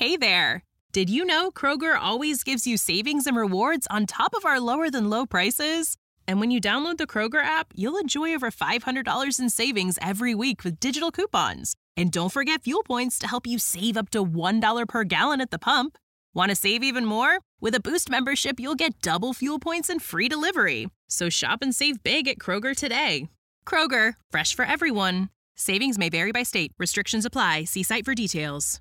Hey there! Did you know Kroger always gives you savings and rewards on top of our lower-than-low prices? And when you download the Kroger app, you'll enjoy over $500 in savings every week with digital coupons. And don't forget fuel points to help you save up to $1 per gallon at the pump. Want to save even more? With a Boost membership, you'll get double fuel points and free delivery. So shop and save big at Kroger today. Kroger, fresh for everyone. Savings may vary by state. Restrictions apply. See site for details.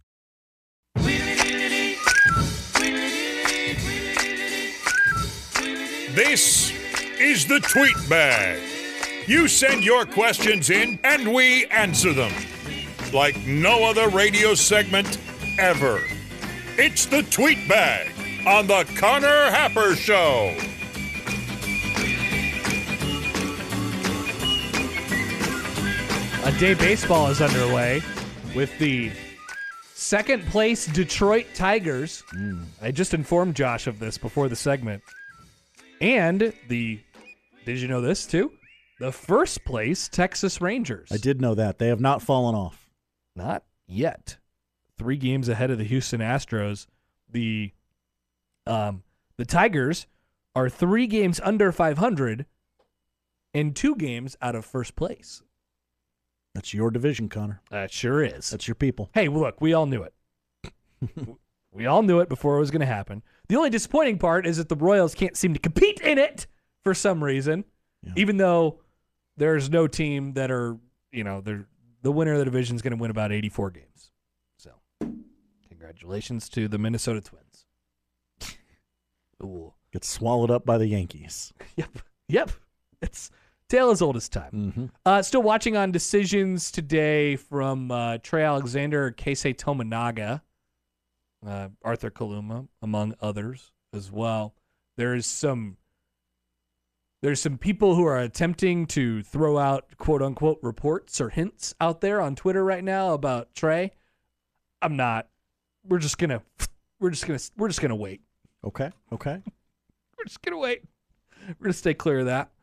This is the Tweet Bag. You send your questions in, and we answer them. Like no other radio segment ever. It's the Tweet Bag on the Connor Happer Show. A day baseball is underway with the second place Detroit Tigers. I just informed Josh of this before the segment. And did you know this too? The first place Texas Rangers. I did know that. They have not fallen off. Not yet. 3 games ahead of the Houston Astros. The Tigers are 3 games under 500 and 2 games out of first place. That's your division, Connor. That sure is. That's your people. Hey, look, we all knew it. We all knew it before it was going to happen. The only disappointing part is that the Royals can't seem to compete in it for some reason, even though there's no team that are, the winner of the division is going to win about 84 games. So, congratulations to the Minnesota Twins. Ooh. Gets swallowed up by the Yankees. Yep. It's tale as old as time. Still watching on decisions today from Trey Alexander, Keisei Tominaga, Arthur Kaluma, among others as well. There's some people who are attempting to throw out quote unquote reports or hints out there on Twitter right now about Trey. I'm not. We're just gonna wait. Okay. We're just gonna wait. We're gonna stay clear of that.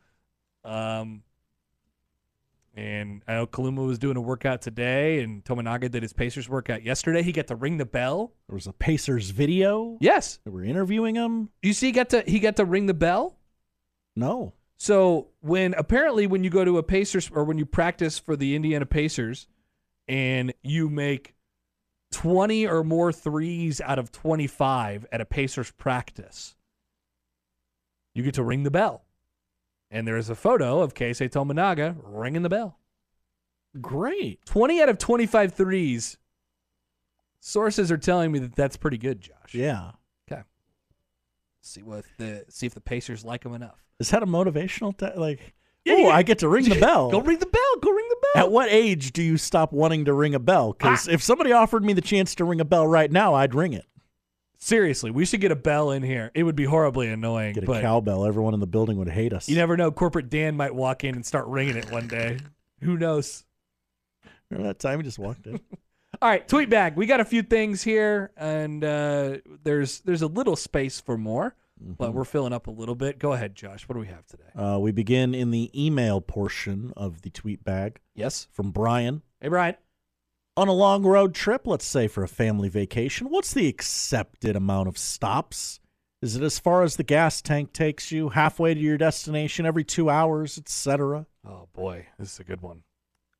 And I know Kaluma was doing a workout today, and Tominaga did his Pacers workout yesterday. He got to ring the bell. There was a Pacers video. Yes, they were interviewing him. You see, he got to ring the bell. No. So when you go to a Pacers or when you practice for the Indiana Pacers, and you make 20 or more threes out of 25 at a Pacers practice, you get to ring the bell. And there's a photo of Keisei Tominaga ringing the bell. Great. 20 out of 25 threes. Sources are telling me that that's pretty good, Josh. Yeah. Okay. See if the Pacers like him enough. Is that a motivational I get to ring the bell. Go ring the bell. At what age do you stop wanting to ring a bell? Because if somebody offered me the chance to ring a bell right now, I'd ring it. Seriously, we should get a bell in here. It would be horribly annoying. Get a cowbell. Everyone in the building would hate us. You never know. Corporate Dan might walk in and start ringing it one day. Who knows? Remember that time he just walked in? All right, tweet bag. We got a few things here, and there's a little space for more, but we're filling up a little bit. Go ahead, Josh. What do we have today? We begin in the email portion of the tweet bag. Yes. From Brian. Hey, Brian. On a long road trip, let's say for a family vacation, what's the accepted amount of stops? Is it as far as the gas tank takes you, halfway to your destination, every 2 hours, etc.? Oh, boy. This is a good one.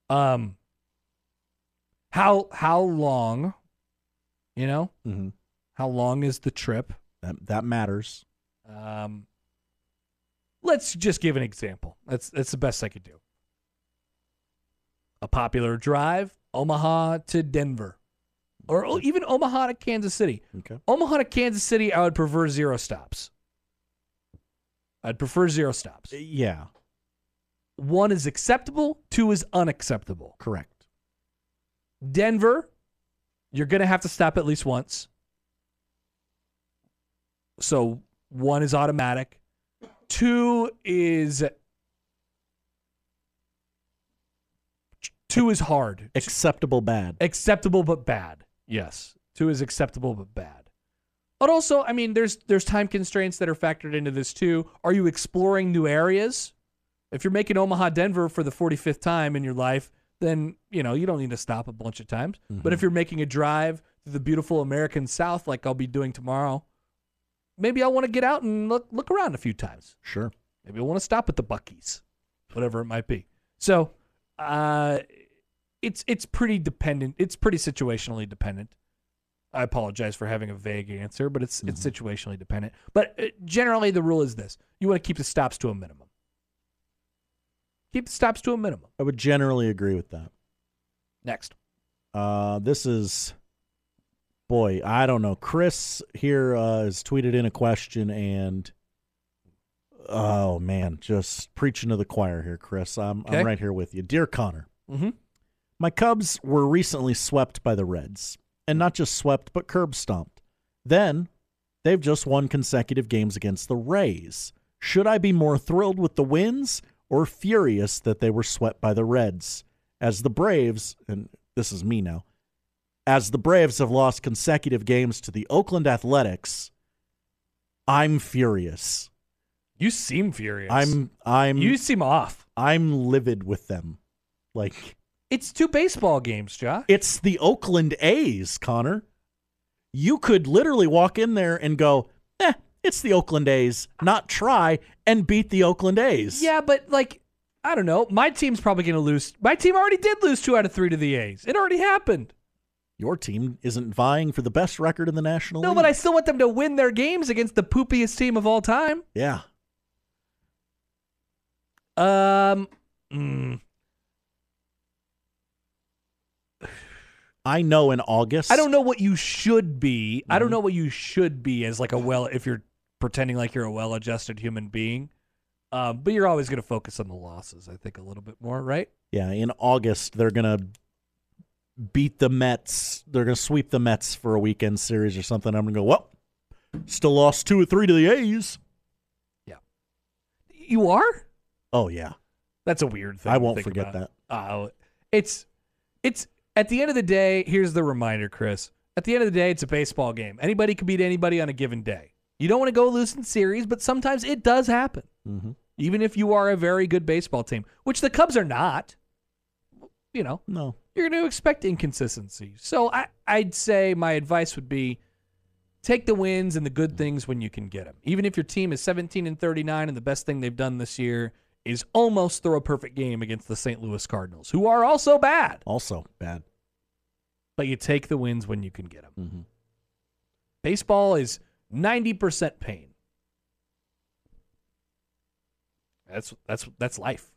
How long, how long is the trip? That matters. Let's just give an example. That's the best I could do. A popular drive, Omaha to Denver, or even Omaha to Kansas City. Okay. Omaha to Kansas City, I would prefer 0 stops. I'd prefer 0 stops. Yeah. 1 is acceptable, 2 is unacceptable. Correct. Denver, you're going to have to stop at least once. So 1 is automatic. 2 is hard. Acceptable bad. Acceptable but bad. Yes. 2 is acceptable but bad. But also, I mean, there's time constraints that are factored into this too. Are you exploring new areas? If you're making Omaha, Denver for the 45th time in your life, then, you don't need to stop a bunch of times. Mm-hmm. But if you're making a drive through the beautiful American South like I'll be doing tomorrow, maybe I want to get out and look around a few times. Sure. Maybe I want to stop at the Buc-ee's, whatever it might be. So it's pretty dependent. It's pretty situationally dependent. I apologize for having a vague answer, but it's situationally dependent. But generally, the rule is this. You want to keep the stops to a minimum. Keep the stops to a minimum. I would generally agree with that. Next. This is, boy, I don't know. Chris here has tweeted in a question, and oh, man, just preaching to the choir here, Chris. I'm right here with you. Dear Connor, my Cubs were recently swept by the Reds. And not just swept, but curb stomped. Then, they've just won consecutive games against the Rays. Should I be more thrilled with the wins or furious that they were swept by the Reds? As the Braves, and this is me now, as the Braves have lost consecutive games to the Oakland Athletics, I'm furious. You seem furious. You seem off. I'm livid with them. Like, it's 2 baseball games, Josh. it's the Oakland A's, Connor. You could literally walk in there and go, it's the Oakland A's, not try and beat the Oakland A's. Yeah, but I don't know. My team's probably going to lose. My team already did lose 2 out of 3 to the A's. It already happened. Your team isn't vying for the best record in the National League. No, but I still want them to win their games against the poopiest team of all time. Yeah. I know in August. I don't know what you should be. I don't know what you should be as if you're pretending like you're a well-adjusted human being. But you're always going to focus on the losses, I think, a little bit more, right? Yeah, in August, they're going to beat the Mets. They're going to sweep the Mets for a weekend series or something. I'm going to go, well, still lost 2 or 3 to the A's. Yeah. You are? Oh, yeah. That's a weird thing. I won't forget that. It's at the end of the day, here's the reminder, Chris. At the end of the day, it's a baseball game. Anybody can beat anybody on a given day. You don't want to go lose in series, but sometimes it does happen. Mm-hmm. Even if you are a very good baseball team, which the Cubs are not. No. You're going to expect inconsistency. So I'd say my advice would be take the wins and the good things when you can get them. Even if your team is 17-39 and the best thing they've done this year is almost throw a perfect game against the St. Louis Cardinals, who are also bad. Also bad. But you take the wins when you can get them. Mm-hmm. Baseball is 90% pain. That's life.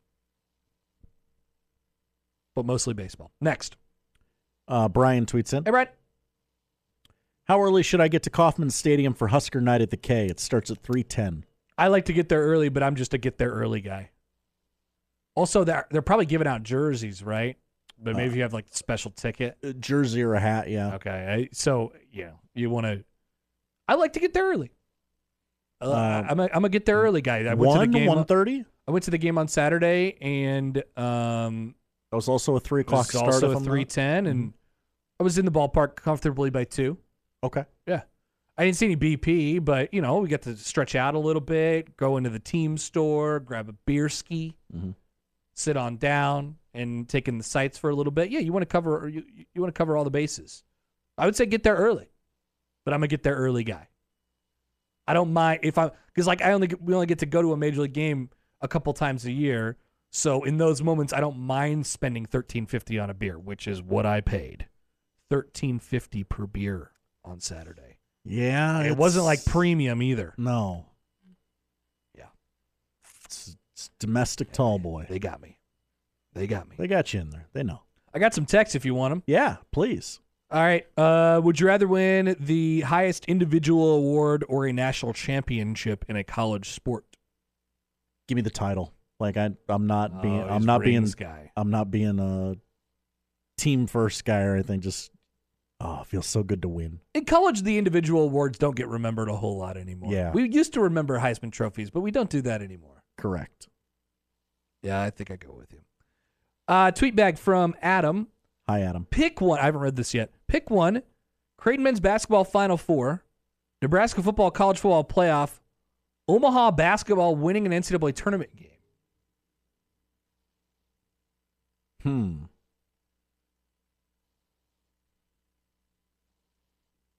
But mostly baseball. Next. Brian tweets in. Hey, Brian. How early should I get to Kauffman Stadium for Husker Night at the K? It starts at 3:10. I like to get there early, but I'm just a get there early guy. Also, they're probably giving out jerseys, right? But maybe if you have like a special ticket. A jersey or a hat, yeah. Okay. You want to. I like to get there early. I'm a get there early guy. I went to the game 1:30? I went to the game on Saturday, and that was also a 3 o'clock start. Also a 3:10, and I was in the ballpark comfortably by 2. Okay. Yeah. I didn't see any BP, but, we got to stretch out a little bit, go into the team store, grab a beer ski, sit on down, and take in the sights for a little bit. Yeah, you want to cover you want to cover all the bases. I would say get there early, but I'm a get there early guy. I don't mind because we only get to go to a major league game a couple times a year. So in those moments, I don't mind spending $13.50 on a beer, which is what I paid. $13.50 per beer on Saturday. Yeah. It wasn't like premium either. No. Yeah. It's domestic tall boy. They got me. They got you in there. They know. I got some texts if you want them. Yeah, please. All right. Would you rather win the highest individual award or a national championship in a college sport? Give me the title. Like I'm not being guy. I'm not being a team first guy or anything. Just it feels so good to win. In college, the individual awards don't get remembered a whole lot anymore. Yeah. We used to remember Heisman trophies, but we don't do that anymore. Correct. Yeah, I think I go with you. Tweet bag from Adam. Hi, Adam. Pick one. I haven't read this yet. Pick one. Creighton men's basketball Final Four. Nebraska football college football playoff. Omaha basketball winning an NCAA tournament game.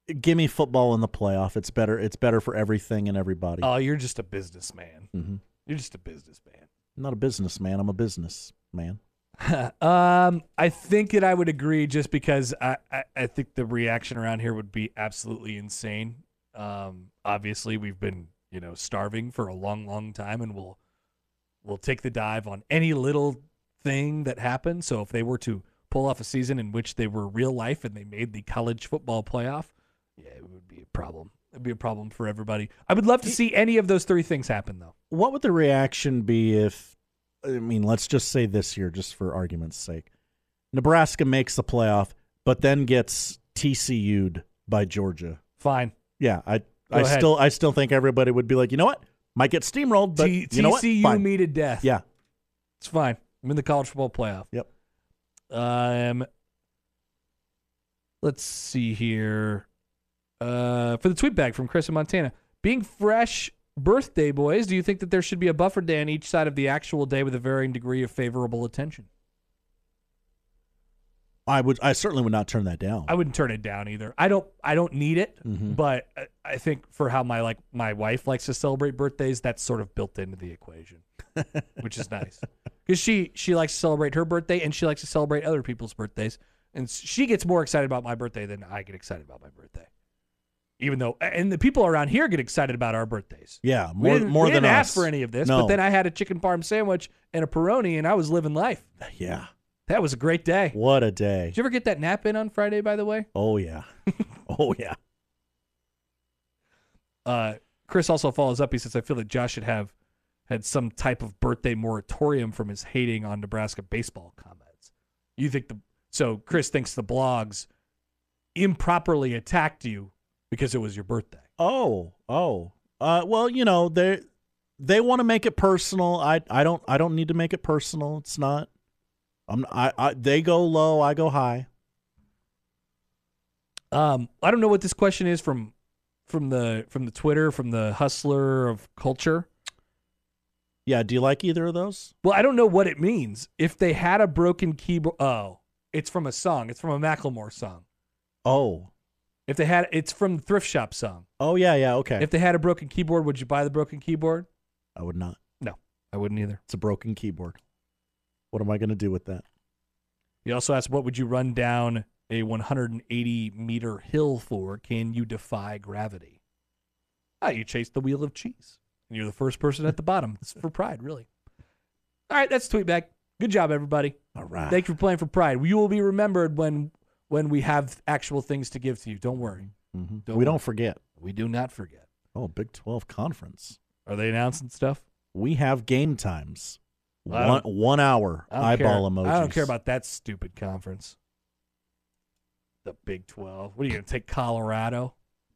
Give me football in the playoff. It's better. It's better for everything and everybody. Oh, you're just a businessman. Mm-hmm. You're just a businessman. I'm not a businessman. I'm a businessman. I think that I would agree just because I think the reaction around here would be absolutely insane. Obviously, we've been starving for a long, long time, and we'll take the dive on any little thing that happens. So if they were to pull off a season in which they were real life and they made the college football playoff, yeah, it would be a problem. It'd be a problem for everybody. I would love to see any of those three things happen, though. What would the reaction be if, let's just say this year, just for argument's sake, Nebraska makes the playoff, but then gets TCU'd by Georgia? Fine. Yeah, I still think everybody would be like, you know what? Might get steamrolled, but you know what? TCU Fine. me to death. Yeah. It's fine. I'm in the college football playoff. Yep. Let's see here. For the tweet bag from Chris in Montana. Being fresh birthday boys, do you think that there should be a buffer day on each side of the actual day with a varying degree of favorable attention? I certainly would not turn that down. I wouldn't turn it down either. I don't need it, but I think for how my wife likes to celebrate birthdays, that's sort of built into the equation, which is nice. Because she likes to celebrate her birthday and she likes to celebrate other people's birthdays. And she gets more excited about my birthday than I get excited about my birthday. Even though, and the people around here get excited about our birthdays. Yeah, we more didn't than us. ask for any of this, but then I had a chicken parm sandwich and a Peroni, and I was living life. Yeah. That was a great day. What a day. Did you ever get that nap in on Friday, by the way? Oh, yeah. Oh, yeah. Chris also follows up. He says, I feel that Josh should have had some type of birthday moratorium from his hating on Nebraska baseball comments. You think so Chris thinks the blogs improperly attacked you because it was your birthday. Well, they want to make it personal. I don't need to make it personal. It's not. They go low, I go high. I don't know what this question is from the Twitter, from the Hustler of Culture. Yeah, do you like either of those? Well, I don't know what it means. If they had a broken keyboard, it's from a song. It's from a Macklemore song. Oh. It's from the Thrift Shop song. Oh, yeah, okay. If they had a broken keyboard, would you buy the broken keyboard? I would not. No, I wouldn't either. It's a broken keyboard. What am I going to do with that? He also asked, what would you run down a 180-meter hill for? Can you defy gravity? You chase the wheel of cheese. And you're the first person at the bottom. It's for pride, really. All right, that's Tweetback. Good job, everybody. All right. Thank you for playing for pride. You will be remembered when we have actual things to give to you. Don't worry. Mm-hmm. We don't forget. We do not forget. Oh, Big 12 Conference. Are they announcing stuff? We have game times. Well, 1 hour eyeball emojis. I don't care about that stupid conference. The Big 12. What are you going to take, Colorado?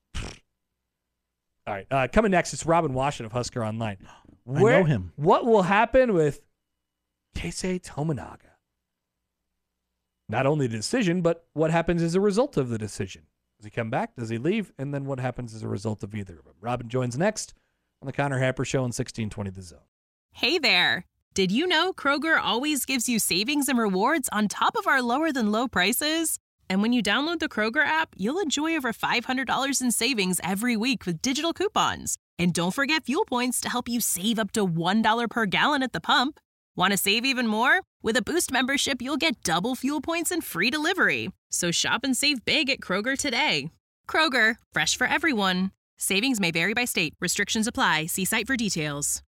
All right. Coming next, it's Robin Washington of Husker Online. I know him. What will happen with Keisei Tominaga? Not only the decision, but what happens as a result of the decision. Does he come back? Does he leave? And then what happens as a result of either of them? Robin joins next on the Connor Happer Show on 1620 The Zone. Hey there. Did you know Kroger always gives you savings and rewards on top of our lower than low prices? And when you download the Kroger app, you'll enjoy over $500 in savings every week with digital coupons. And don't forget fuel points to help you save up to $1 per gallon at the pump. Want to save even more? With a Boost membership, you'll get double fuel points and free delivery. So shop and save big at Kroger today. Kroger, fresh for everyone. Savings may vary by state. Restrictions apply. See site for details.